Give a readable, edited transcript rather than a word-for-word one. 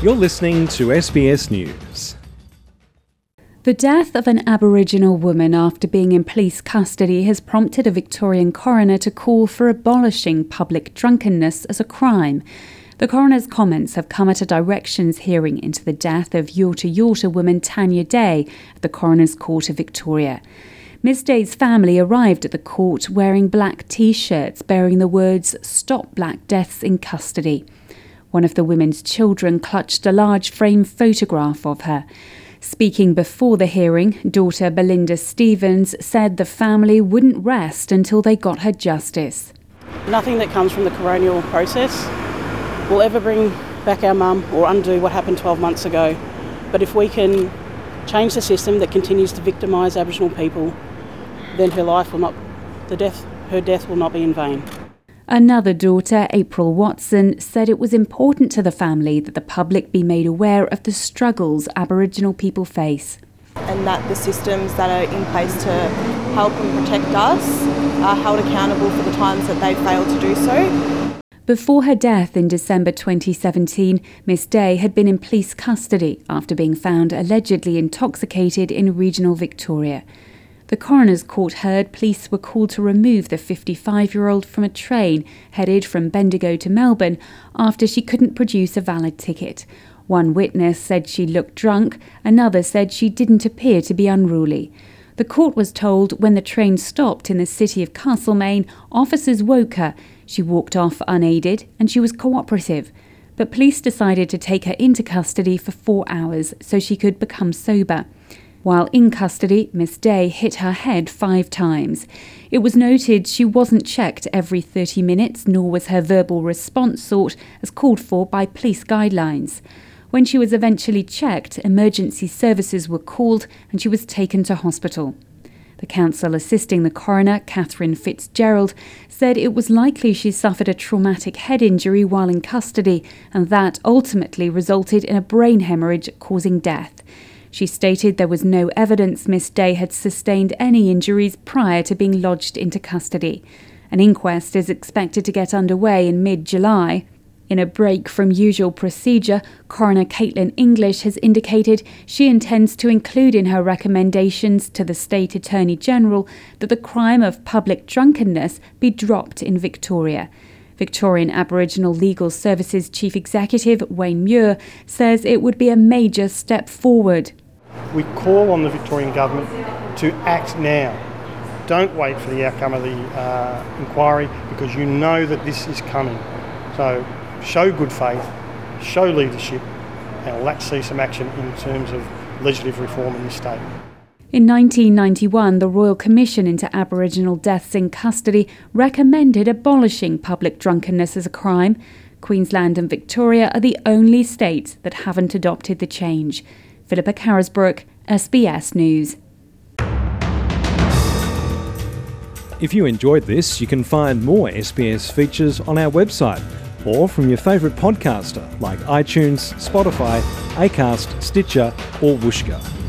You're listening to SBS News. The death of an Aboriginal woman after being in police custody has prompted a Victorian coroner to call for abolishing public drunkenness as a crime. The coroner's comments have come at a directions hearing into the death of Yorta Yorta woman Tanya Day at the Coroner's Court of Victoria. Ms Day's family arrived at the court wearing black T-shirts bearing the words "Stop Black Deaths in Custody." One of the women's children clutched a large frame photograph of her. Speaking before the hearing, daughter Belinda Stevens said the family wouldn't rest until they got her justice. Nothing that comes from the coronial process will ever bring back our mum or undo what happened 12 months ago. But if we can change the system that continues to victimise Aboriginal people, then her death will not be in vain. Another daughter, April Watson, said it was important to the family that the public be made aware of the struggles Aboriginal people face. And that the systems that are in place to help and protect us are held accountable for the times that they failed to do so. Before her death in December 2017, Miss Day had been in police custody after being found allegedly intoxicated in regional Victoria. The coroner's court heard police were called to remove the 55-year-old from a train headed from Bendigo to Melbourne after she couldn't produce a valid ticket. One witness said she looked drunk, another said she didn't appear to be unruly. The court was told when the train stopped in the city of Castlemaine, officers woke her. She walked off unaided and she was cooperative. But police decided to take her into custody for 4 hours so she could become sober. While in custody, Miss Day hit her head 5 times. It was noted she wasn't checked every 30 minutes, nor was her verbal response sought as called for by police guidelines. When she was eventually checked, emergency services were called and she was taken to hospital. The counsel assisting the coroner, Catherine Fitzgerald, said it was likely she suffered a traumatic head injury while in custody and that ultimately resulted in a brain hemorrhage causing death. She stated there was no evidence Miss Day had sustained any injuries prior to being lodged into custody. An inquest is expected to get underway in mid-July. In a break from usual procedure, Coroner Caitlin English has indicated she intends to include in her recommendations to the State Attorney General that the crime of public drunkenness be dropped in Victoria. Victorian Aboriginal Legal Services Chief Executive Wayne Muir says it would be a major step forward. We call on the Victorian Government to act now. Don't wait for the outcome of the inquiry because you know that this is coming. So show good faith, show leadership, and let's see some action in terms of legislative reform in this state. In 1991, the Royal Commission into Aboriginal Deaths in Custody recommended abolishing public drunkenness as a crime. Queensland and Victoria are the only states that haven't adopted the change. Philippa Carisbrook, SBS News. If you enjoyed this, you can find more SBS features on our website or from your favourite podcaster like iTunes, Spotify, Acast, Stitcher or Whooshkaa.